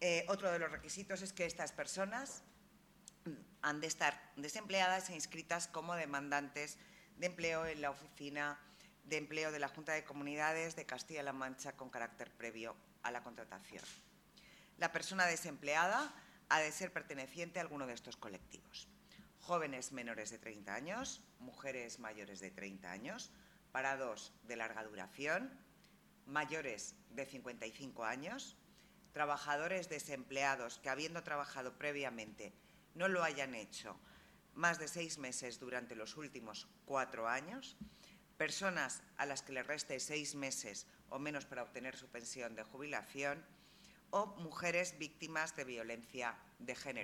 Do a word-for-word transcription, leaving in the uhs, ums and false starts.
Eh, otro de los requisitos es que estas personas han de estar desempleadas e inscritas como demandantes de empleo en la Oficina de Empleo de la Junta de Comunidades de Castilla-La Mancha con carácter previo a la contratación. La persona desempleada ha de ser perteneciente a alguno de estos colectivos: jóvenes menores de treinta años, mujeres mayores de treinta años, parados de larga duración, mayores de cincuenta y cinco años, trabajadores desempleados que, habiendo trabajado previamente, no lo hayan hecho más de seis meses durante los últimos cuatro años, personas a las que les reste seis meses o menos para obtener su pensión de jubilación, o mujeres víctimas de violencia de género.